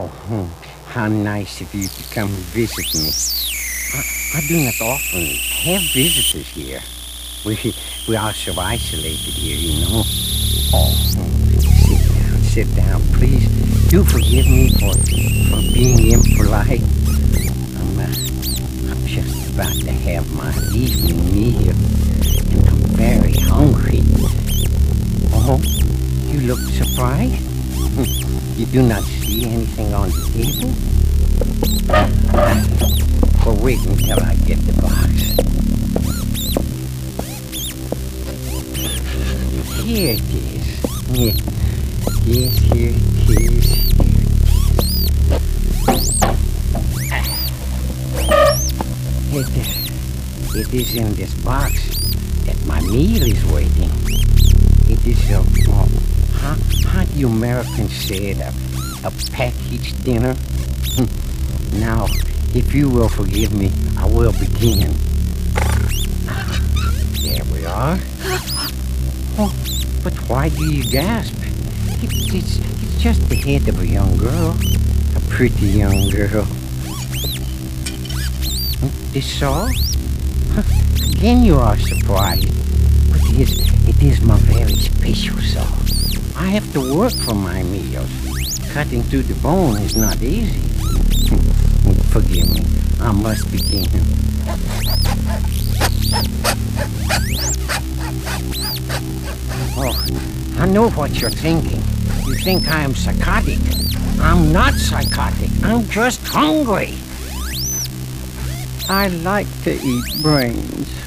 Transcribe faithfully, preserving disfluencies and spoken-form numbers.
Oh, hmm, how nice of you to come visit me. I, I do not often have visitors here. We, we are so isolated here, you know. Oh, hmm, sit down, sit down, please. Do forgive me for, for being impolite. I'm, uh, I'm just about to have my evening meal, and I'm very hungry. Oh, you look surprised? You do not see anything on the table? Well, wait until I get the box. Here it is. Yeah. Yes, here it is. Here it is. It is in this box that my meal is waiting. It is a, uh, how, how do you Americans say it, a, a packaged dinner? Now, if you will forgive me, I will begin. There we are. Oh, but why do you gasp? It, it's, it's just the head of a young girl. A pretty young girl. This all? Again you are surprised. But it is, it is my very special sauce. I have to work for my meals. Cutting through the bone is not easy. Forgive me, I must begin. Oh, I know what you're thinking. You think I am psychotic. I'm not psychotic. I'm just hungry. I like to eat brains.